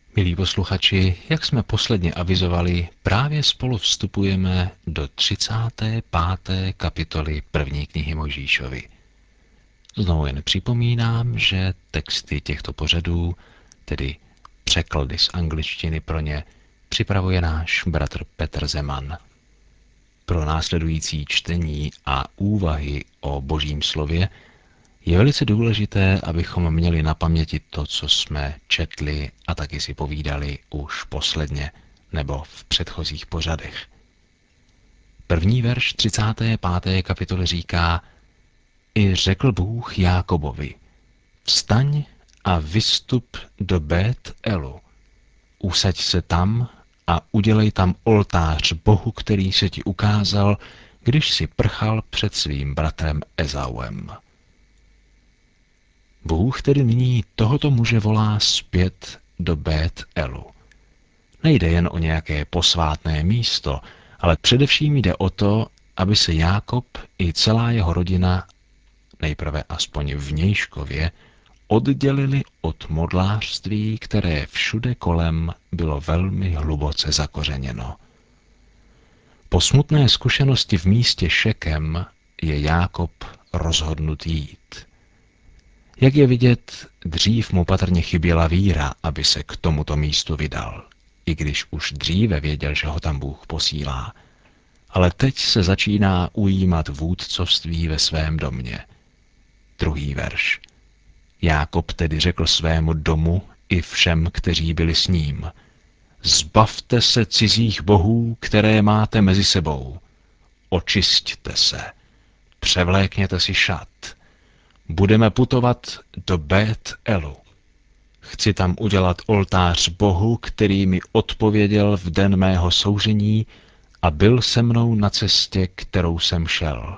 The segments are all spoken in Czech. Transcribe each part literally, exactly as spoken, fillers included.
Milí posluchači, jak jsme posledně avizovali, právě spolu vstupujeme do třicáté páté kapitoly první knihy Mojžíšovy. Znovu jen připomínám, že texty těchto pořadů, tedy překlady z angličtiny pro ně, připravuje náš bratr Petr Zeman. Pro následující čtení a úvahy o Božím slově je velice důležité, abychom měli na paměti to, co jsme četli a taky si povídali už posledně nebo v předchozích pořadech. První verš třicáté páté kapitoly říká: I řekl Bůh Jákobovi, vstaň a vystup do Bet Elu. Usaď se tam a udělej tam oltář Bohu, který se ti ukázal, když si prchal před svým bratrem Ezauem. Bůh tedy nyní tohoto muže volá zpět do Bet Elu. Nejde jen o nějaké posvátné místo, ale především jde o to, aby se Jákob i celá jeho rodina, nejprve aspoň vnějškově, oddělili od modlářství, které všude kolem bylo velmi hluboce zakořeněno. Po smutné zkušenosti v místě Šekem je Jákob rozhodnut jít. Jak je vidět, dřív mu patrně chyběla víra, aby se k tomuto místu vydal, i když už dříve věděl, že ho tam Bůh posílá. Ale teď se začíná ujímat vůdcovství ve svém domě. Druhý verš. Jákob tedy řekl svému domu i všem, kteří byli s ním: Zbavte se cizích bohů, které máte mezi sebou. Očisťte se. Převlékněte si šat. Budeme putovat do Bet Elu. Chci tam udělat oltář Bohu, který mi odpověděl v den mého soužení a byl se mnou na cestě, kterou jsem šel.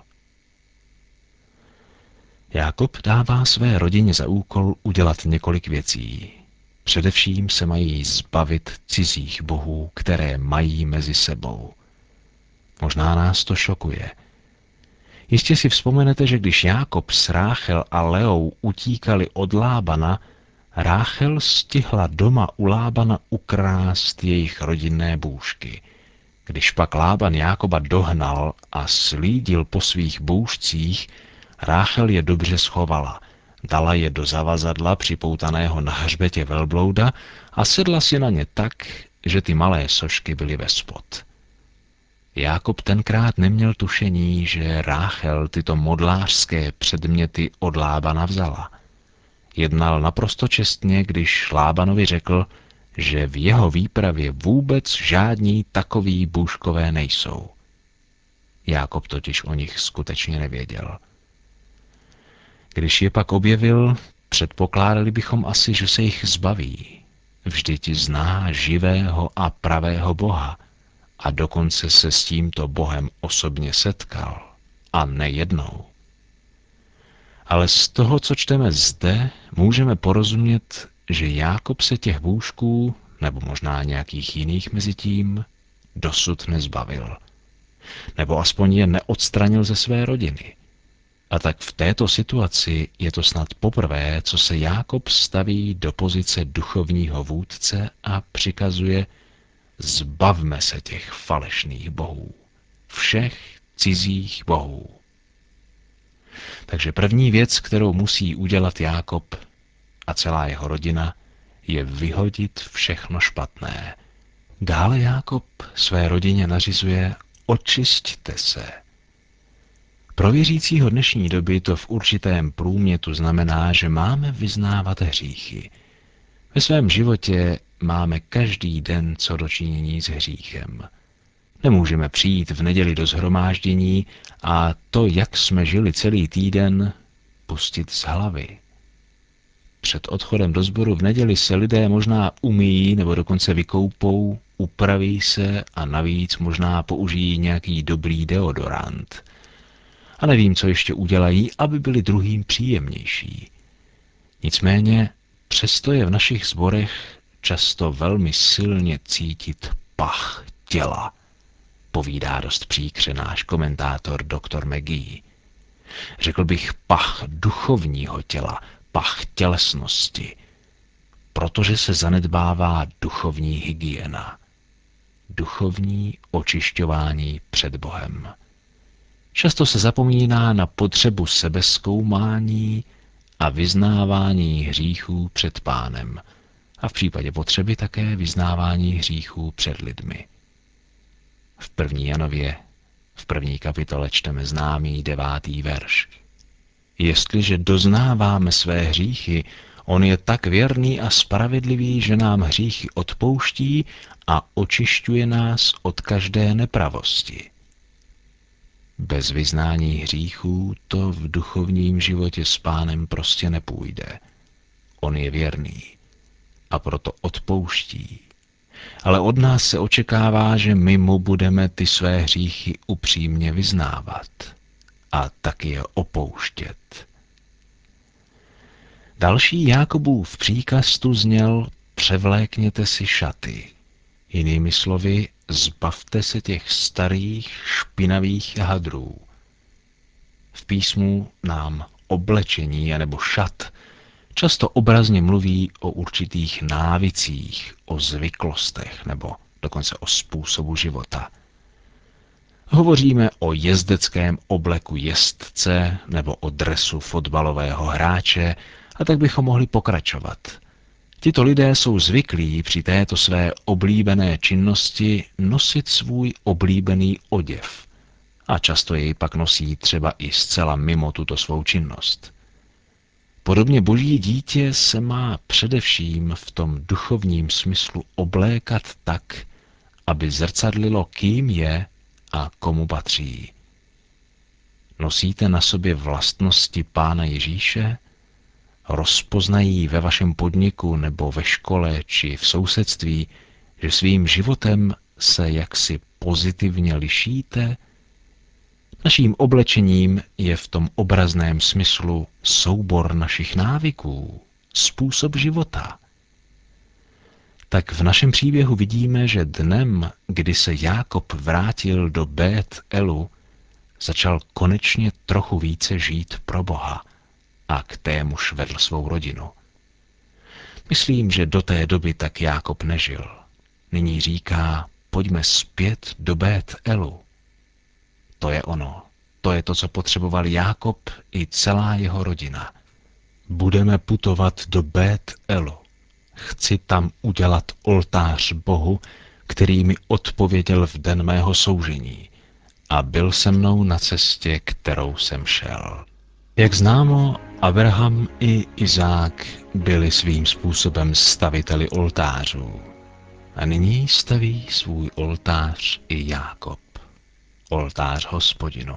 Jákob dává své rodině za úkol udělat několik věcí. Především se mají zbavit cizích bohů, které mají mezi sebou. Možná nás to šokuje. Jistě si vzpomenete, že když Jákob s Ráchel a Leou utíkali od Lábana, Ráchel stihla doma u Lábana ukrást jejich rodinné bůžky. Když pak Lában Jákoba dohnal a slídil po svých bůžcích, Ráchel je dobře schovala, dala je do zavazadla připoutaného na hřbetě velblouda a sedla si na ně tak, že ty malé sošky byly vespod. Jákob tenkrát neměl tušení, že Ráchel tyto modlářské předměty od Lábana vzala. Jednal naprosto čestně, když Lábanovi řekl, že v jeho výpravě vůbec žádní takoví bůžkové nejsou. Jákob totiž o nich skutečně nevěděl. Když je pak objevil, předpokládali bychom asi, že se jich zbaví. Vždyť zná živého a pravého Boha a dokonce se s tímto Bohem osobně setkal, a nejednou. Ale z toho, co čteme zde, můžeme porozumět, že Jákob se těch bůžků, nebo možná nějakých jiných mezi tím, dosud nezbavil. Nebo aspoň je neodstranil ze své rodiny. A tak v této situaci je to snad poprvé, co se Jákob staví do pozice duchovního vůdce a přikazuje: zbavme se těch falešných bohů, všech cizích bohů. Takže první věc, kterou musí udělat Jákob a celá jeho rodina, je vyhodit všechno špatné. Dále Jákob své rodině nařizuje: očisťte se. Pro věřícího dnešní doby to v určitém průmětu znamená, že máme vyznávat hříchy. Ve svém životě máme každý den co dočinění s hříchem. Nemůžeme přijít v neděli do shromáždění a to, jak jsme žili celý týden, pustit z hlavy. Před odchodem do sboru v neděli se lidé možná umyjí nebo dokonce vykoupou, upraví se a navíc možná použijí nějaký dobrý deodorant. A nevím, co ještě udělají, aby byli druhým příjemnější. Nicméně přesto je v našich sborech často velmi silně cítit pach těla, povídá dost příkře náš komentátor doktor McGee. Řekl bych pach duchovního těla, pach tělesnosti. protože se zanedbává duchovní hygiena, duchovní očišťování před Bohem. Často se zapomíná na potřebu sebezkoumání a vyznávání hříchů před Pánem a v případě potřeby také vyznávání hříchů před lidmi. V první Janově, v první kapitole čteme známý devátý verš. Jestliže doznáváme své hříchy, on je tak věrný a spravedlivý, že nám hříchy odpouští a očišťuje nás od každé nepravosti. Bez vyznání hříchů to v duchovním životě s Pánem prostě nepůjde. On je věrný a proto odpouští. Ale od nás se očekává, že my mu budeme ty své hříchy upřímně vyznávat a taky je opouštět. Další Jákobův příkaz tu zněl: převlékněte si šaty. Jinými slovy, zbavte se těch starých, špinavých hadrů. V písmu nám oblečení anebo šat často obrazně mluví o určitých návicích, o zvyklostech nebo dokonce o způsobu života. Hovoříme o jezdeckém obleku jezdce nebo o dresu fotbalového hráče a tak bychom mohli pokračovat. Tito lidé jsou zvyklí při této své oblíbené činnosti nosit svůj oblíbený oděv a často jej pak nosí třeba i zcela mimo tuto svou činnost. Podobně Boží dítě se má především v tom duchovním smyslu oblékat tak, aby zrcadlilo, kým je a komu patří. Nosíte na sobě vlastnosti Pána Ježíše? Rozpoznají ve vašem podniku nebo ve škole či v sousedství, že svým životem se jaksi pozitivně lišíte? Naším oblečením je v tom obrazném smyslu soubor našich návyků, způsob života. Tak v našem příběhu vidíme, že dnem, kdy se Jákob vrátil do Bét Elu, začal konečně trochu více žít pro Boha a k témuž vedl svou rodinu. Myslím, že do té doby tak Jákob nežil. Nyní říká, pojďme zpět do Bét Elu. To je ono. To je to, co potřeboval Jákob i celá jeho rodina. Budeme putovat do Bét Elu. Chci tam udělat oltář Bohu, který mi odpověděl v den mého soužení a byl se mnou na cestě, kterou jsem šel. Jak známo, Abraham i Izák byli svým způsobem staviteli oltářů. A nyní staví svůj oltář i Jákob. Oltář Hospodinu.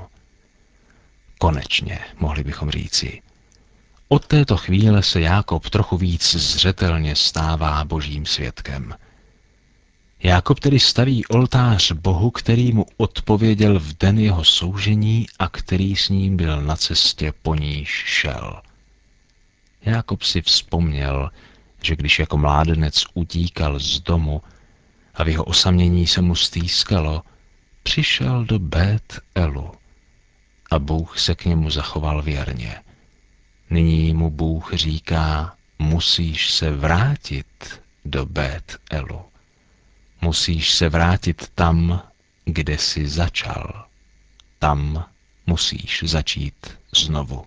Konečně, mohli bychom říci. Od této chvíle se Jákob trochu víc zřetelně stává Božím svědkem. Jákob tedy staví oltář Bohu, který mu odpověděl v den jeho soužení a který s ním byl na cestě, po níž šel. Jákob si vzpomněl, že když jako mládenec utíkal z domu a v jeho osamění se mu stýskalo, přišel do Bét Elu a Bůh se k němu zachoval věrně. Nyní mu Bůh říká, musíš se vrátit do Bét Elu. Musíš se vrátit tam, kde jsi začal. Tam musíš začít znovu.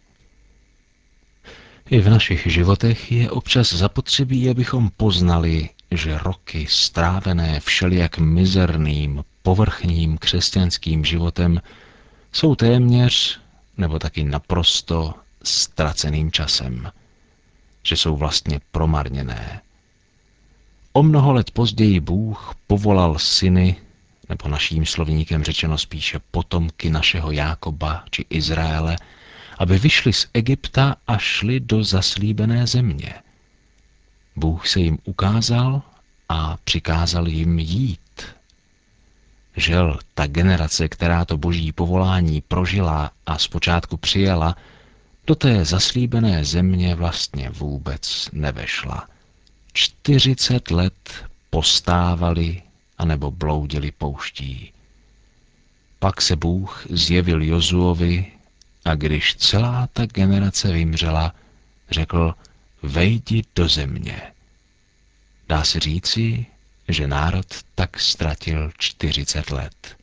I v našich životech je občas zapotřebí, abychom poznali, že roky strávené všelijak mizerným, povrchním křesťanským životem jsou téměř, nebo taky naprosto ztraceným časem. Že jsou vlastně promarněné. O mnoho let později Bůh povolal syny, nebo naším slovníkem řečeno spíše potomky našeho Jákoba či Izraele, aby vyšli z Egypta a šli do zaslíbené země. Bůh se jim ukázal a přikázal jim jít. Žel, ta generace, která to boží povolání prožila a zpočátku přijala, do té zaslíbené země vlastně vůbec nevešla. Čtyřicet let postávali anebo bloudili pouští. Pak se Bůh zjevil Jozuovi a když celá ta generace vymřela, řekl, vejdi do země, Dá se říci, že národ tak ztratil čtyřicet let.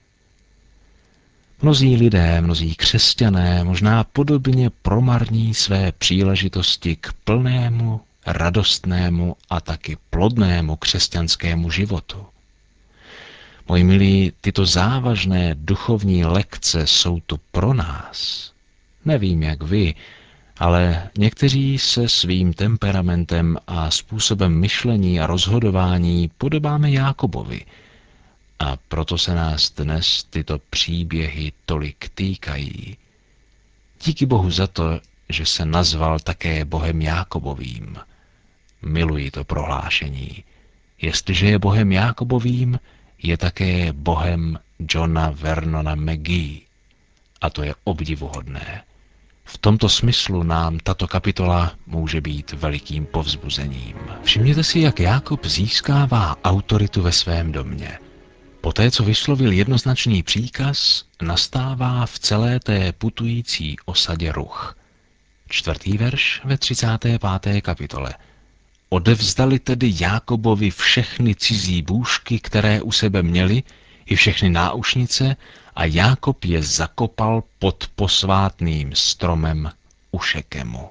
Mnozí lidé, mnozí křesťané možná podobně promarní své příležitosti k plnému, radostnému a taky plodnému křesťanskému životu. Moji milí, tyto závažné duchovní lekce jsou tu pro nás. Nevím, jak vy, ale někteří se svým temperamentem a způsobem myšlení a rozhodování podobáme Jákobovi. A proto se nás dnes tyto příběhy tolik týkají. Díky Bohu za to, že se nazval také Bohem Jákobovým. Miluji to prohlášení. Jestliže je Bohem Jákobovým, je také Bohem Johna Vernona McGee. A to je obdivuhodné. V tomto smyslu nám tato kapitola může být velikým povzbuzením. Všimněte si, jak Jákob získává autoritu ve svém domě. Poté, co vyslovil jednoznačný příkaz, nastává v celé té putující osadě ruch. Čtvrtý verš ve třicáté páté kapitole. Odevzdali tedy Jákobovi všechny cizí bůžky, které u sebe měli, i všechny náušnice, a Jákob je zakopal pod posvátným stromem u Šekemu.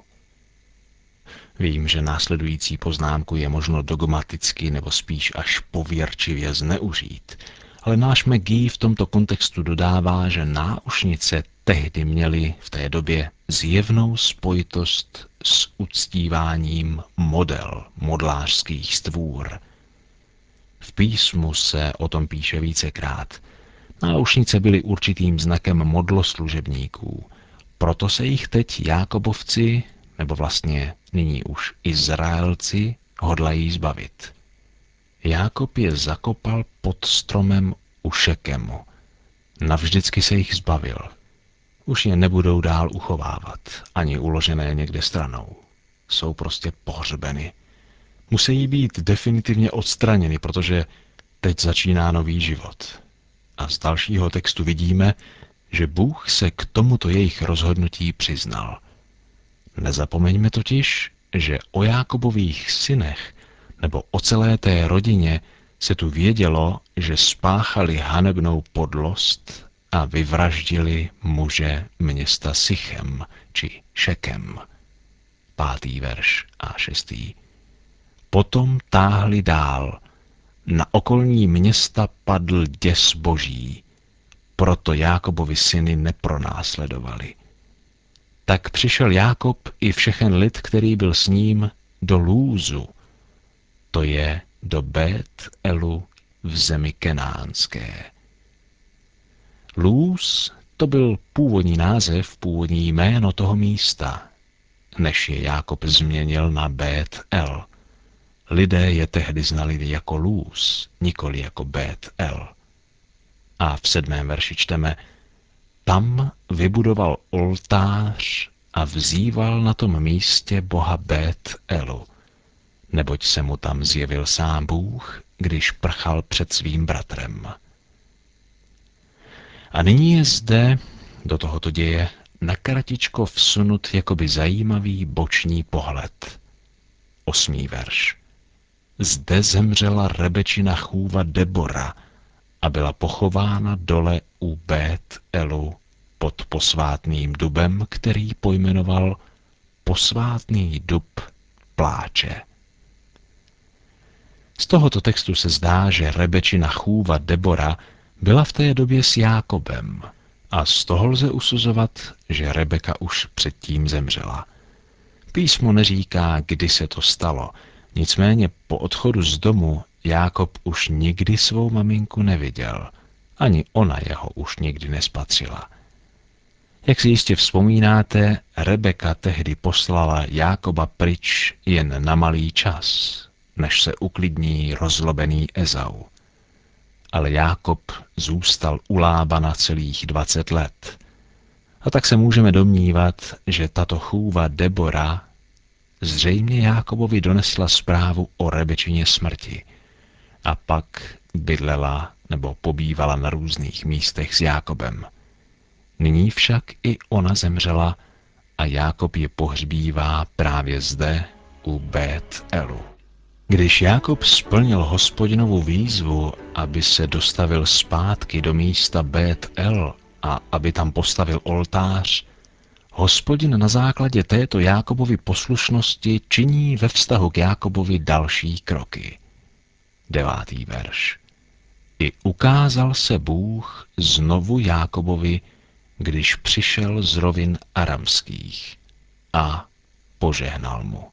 Vím, že následující poznámku je možno dogmaticky nebo spíš až pověrčivě zneužít, ale náš McGee v tomto kontextu dodává, že náušnice tehdy měly v té době zjevnou spojitost s uctíváním model modlářských stvůr. V písmu se o tom píše vícekrát. Náušnice byly určitým znakem modloslužebníků, proto se jich teď Jákobovci, nebo vlastně nyní už Izraelci, hodlají zbavit. Jákob je zakopal pod stromem u Šekemu. Navždycky se jich zbavil. Už je nebudou dál uchovávat, ani uložené někde stranou. Jsou prostě pohřbeny. Musí být definitivně odstraněny, protože teď začíná nový život. A z dalšího textu vidíme, že Bůh se k tomuto jejich rozhodnutí přiznal. Nezapomeňme totiž, že o Jákobových synech nebo o celé té rodině se tu vědělo, že spáchali hanebnou podlost a vyvraždili muže města Sichem či Šekem. Pátý verš a šestý. Potom táhli dál. Na okolní města padl děs boží, proto Jákobovi syny nepronásledovali. Tak přišel Jákob i všechen lid, který byl s ním, do Lúzu, to je do Bet Elu v zemi kenánské. Lúz to byl původní název, původní jméno toho místa, než je Jákob změnil na Bet El. Lidé je tehdy znali jako Lúz, nikoli jako Bet El. A v sedmém verši čteme, tam vybudoval oltář a vzýval na tom místě boha Bet Elu, neboť se mu tam zjevil sám Bůh, když prchal před svým bratrem. A nyní je zde, do tohoto děje, na kratičko vsunut jakoby zajímavý boční pohled. Osmý verš. Zde zemřela Rebečina chůva Debora a byla pochována dole u Bet Elu pod posvátným dubem, který pojmenoval posvátný dub pláče. Z tohoto textu se zdá, že Rebečina chůva Debora byla v té době s Jákobem a z toho lze usuzovat, že Rebeka už předtím zemřela. Písmo neříká, kdy se to stalo, nicméně po odchodu z domu Jákob už nikdy svou maminku neviděl, ani ona jeho už nikdy nespatřila. Jak si jistě vzpomínáte, Rebeka tehdy poslala Jákoba pryč jen na malý čas, než se uklidní rozlobený Ezau. Ale Jákob zůstal u Lábana celých dvacet let. A tak se můžeme domnívat, že tato chůva Debora zřejmě Jákobovi donesla zprávu o Rebečině smrti a pak bydlela nebo pobývala na různých místech s Jákobem. Nyní však i ona zemřela a Jákob je pohřbívá právě zde u Bet Elu. Když Jákob splnil Hospodinovu výzvu, aby se dostavil zpátky do místa Bet El a aby tam postavil oltář, Hospodin na základě této Jákobovy poslušnosti činí ve vztahu k Jákobovi další kroky. Devátý verš. I ukázal se Bůh znovu Jákobovi, když přišel z rovin aramských a požehnal mu.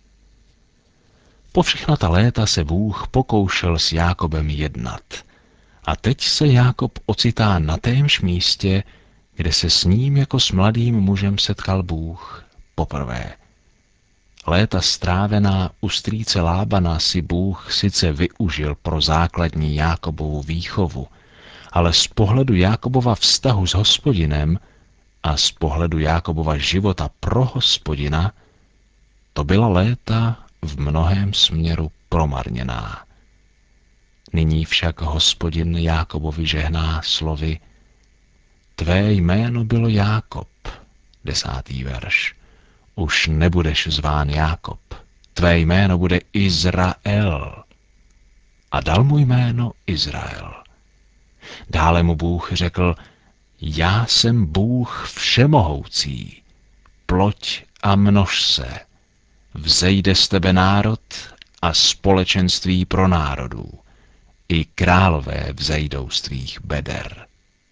Po všechna ta léta se Bůh pokoušel s Jákobem jednat. A teď se Jákob ocitá na témž místě, kde se s ním jako s mladým mužem setkal Bůh poprvé. Léta strávená u strýce Lábana si Bůh sice využil pro základní Jákobovu výchovu, ale z pohledu Jákobova vztahu s Hospodinem a z pohledu Jákobova života pro Hospodina, to byla léta v mnohém směru promarněná. Nyní však Hospodin Jákobovi žehná slovy: Tvé jméno bylo Jákob, desátý verš. Už nebudeš zván Jákob, tvé jméno bude Izrael. A dal mu jméno Izrael. Dále mu Bůh řekl: Já jsem Bůh všemohoucí, ploď a množ se, vzejde z tebe národ a společenství pro národů, i králové vzejdou z tvých beder.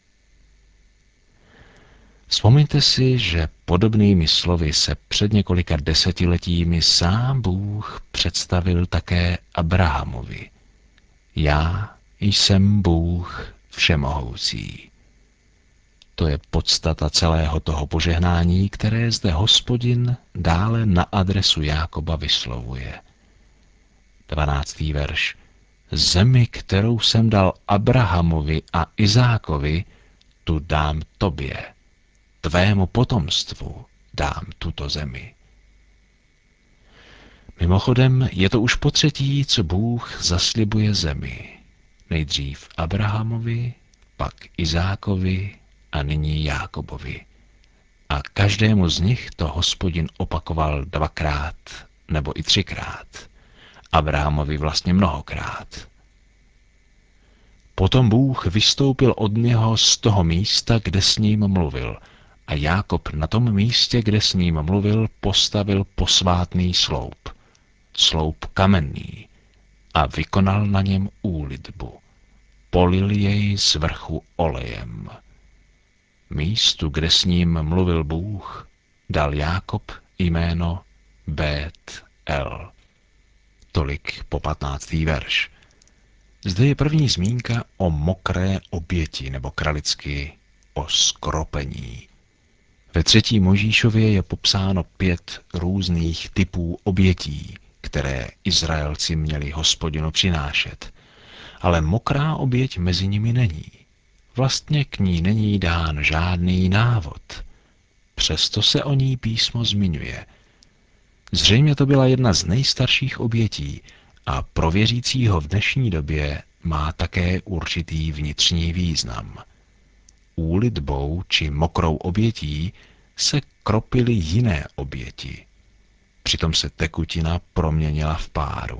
Vzpomeňte si, že podobnými slovy se před několika desetiletími sám Bůh představil také Abrahamovi. Já jsem Bůh všemohoucí. To je podstata celého toho požehnání, které zde Hospodin dále na adresu Jákoba vyslovuje. dvanáctý verš. Zemi, kterou jsem dal Abrahamovi a Izákovi, tu dám tobě. Tvému potomstvu dám tuto zemi. Mimochodem, je to už potřetí, co Bůh zaslibuje zemi. Nejdřív Abrahamovi, pak Izákovi a nyní Jákobovi. A každému z nich to Hospodin opakoval dvakrát nebo i třikrát. Abrahamovi vlastně mnohokrát. Potom Bůh vystoupil od něho z toho místa, kde s ním mluvil, a Jákob na tom místě, kde s ním mluvil, postavil posvátný sloup, sloup kamenný, a vykonal na něm úlitbu. Polil jej z vrchu olejem. Místu, kde s ním mluvil Bůh, dal Jákob jméno Bet El. Tolik po patnáctý verš. Zde je první zmínka o mokré oběti, nebo kralicky o skropení. Ve třetí Mojžíšově je popsáno pět různých typů obětí, které Izraelci měli Hospodinu přinášet. Ale mokrá oběť mezi nimi není. Vlastně k ní není dán žádný návod. Přesto se o ní písmo zmiňuje. Zřejmě to byla jedna z nejstarších obětí a pro věřícího v dnešní době má také určitý vnitřní význam. Úlitbou či mokrou obětí se kropily jiné oběti. Přitom se tekutina proměnila v páru.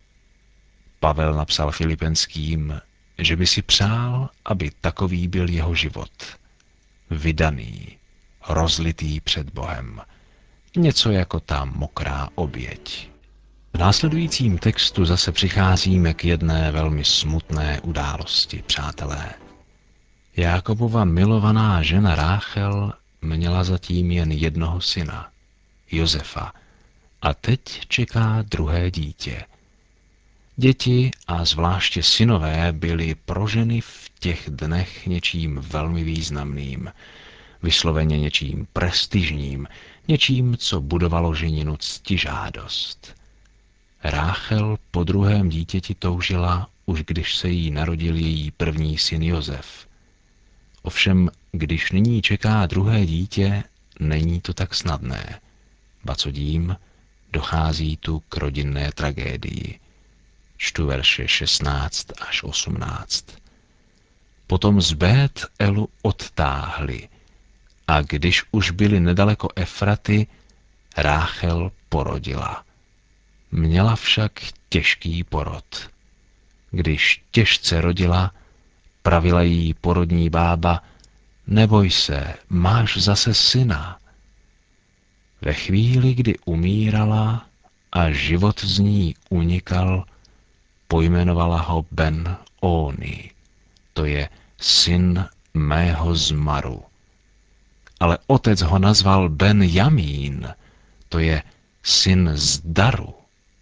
Pavel napsal Filipenským, že by si přál, aby takový byl jeho život. Vydaný, rozlitý před Bohem. Něco jako ta mokrá oběť. V následujícím textu zase přicházíme k jedné velmi smutné události, přátelé. Jákobova milovaná žena Ráchel měla zatím jen jednoho syna, Josefa, a teď čeká druhé dítě. Děti a zvláště synové byly pro ženy v těch dnech něčím velmi významným, vysloveně něčím prestižním, něčím, co budovalo ženinu ctižádost. Ráchel po druhém dítěti toužila, už když se jí narodil její první syn Josef. Ovšem, když nyní čeká druhé dítě, není to tak snadné. Ba co dím, dochází tu k rodinné tragédii. Čtu verše šestnáct až osmnáct. Potom z Bet Elu odtáhli, a když už byli nedaleko Efraty, Ráchel porodila. Měla však těžký porod. Když těžce rodila, pravila jí porodní bába: neboj se, máš zase syna. Ve chvíli, kdy umírala a život z ní unikal, pojmenovala ho Ben Oni, to je syn mého zmaru. Ale otec ho nazval Ben Jamín, to je syn zdaru.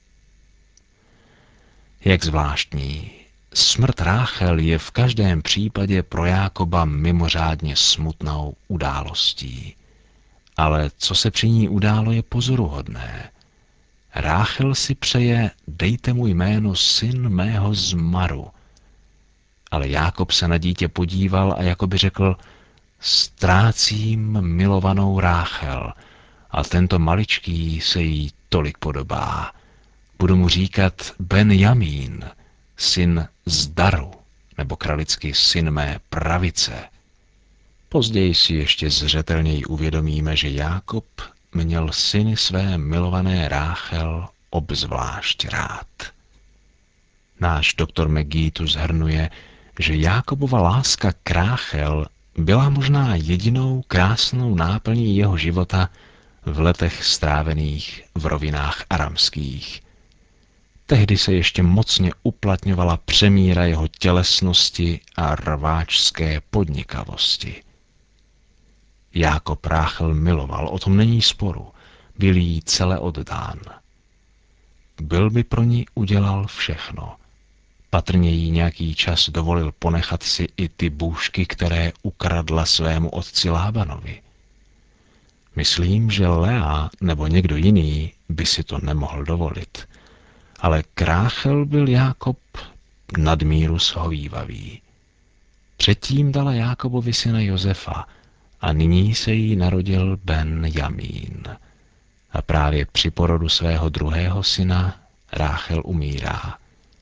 Jak zvláštní. Smrt Ráchel je v každém případě pro Jákoba mimořádně smutnou událostí. Ale co se při ní událo, je pozoruhodné. Ráchel si přeje: dejte mu jméno syn mého zmaru. Ale Jákob se na dítě podíval a jakoby řekl: ztrácím milovanou Ráchel a tento maličký se jí tolik podobá. Budu mu říkat Ben Jamín, syn zdaru, nebo kralicky syn mé pravice. Později si ještě zřetelněji uvědomíme, že Jákob měl syny své milované Ráchel obzvlášť rád. Náš doktor McGee tu zhrnuje, že Jákobova láska k Ráchel byla možná jedinou krásnou náplní jeho života v letech strávených v rovinách aramských. Tehdy se ještě mocně uplatňovala přemíra jeho tělesnosti a rváčské podnikavosti. Jákob Ráchel miloval, o tom není sporu, byl jí celé oddán. Byl by pro ní udělal všechno. Patrně jí nějaký čas dovolil ponechat si i ty bůžky, které ukradla svému otci Lábanovi. Myslím, že Lea nebo někdo jiný by si to nemohl dovolit. Ale k Ráchel byl Jákob nadmíru shovívavý. Předtím dala Jákobovi syna Josefa a nyní se jí narodil Ben Jamín. A právě při porodu svého druhého syna Ráchel umírá.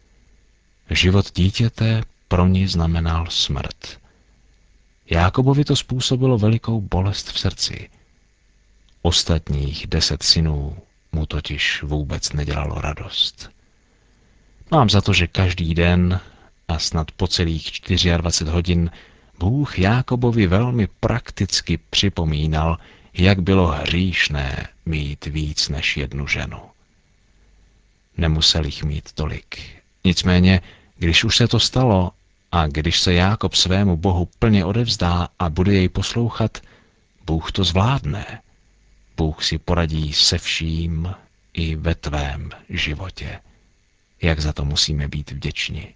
Život dítěte pro ní znamenal smrt. Jákobovi to způsobilo velikou bolest v srdci. Ostatních deset synů mu totiž vůbec nedělalo radost. Mám za to, že každý den a snad po celých dvacet čtyři hodin Bůh Jákobovi velmi prakticky připomínal, jak bylo hříšné mít víc než jednu ženu. Nemusel jich mít tolik. Nicméně, když už se to stalo a když se Jákob svému Bohu plně odevzdá a bude jej poslouchat, Bůh to zvládne. Bůh si poradí se vším i ve tvém životě. Jak za to musíme být vděční.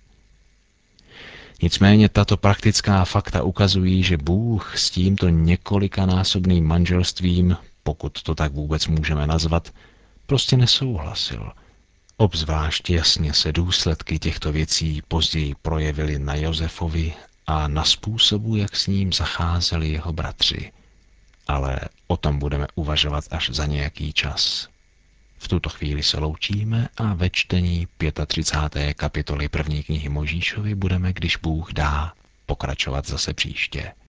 Nicméně tato praktická fakta ukazují, že Bůh s tímto několikanásobným manželstvím, pokud to tak vůbec můžeme nazvat, prostě nesouhlasil. Obzvlášť jasně se důsledky těchto věcí později projevily na Josefovi a na způsobu, jak s ním zacházeli jeho bratři. Ale o tom budeme uvažovat až za nějaký čas. V tuto chvíli se loučíme a ve čtení třicáté páté kapitoly první knihy Možíšovy budeme, když Bůh dá, pokračovat zase příště.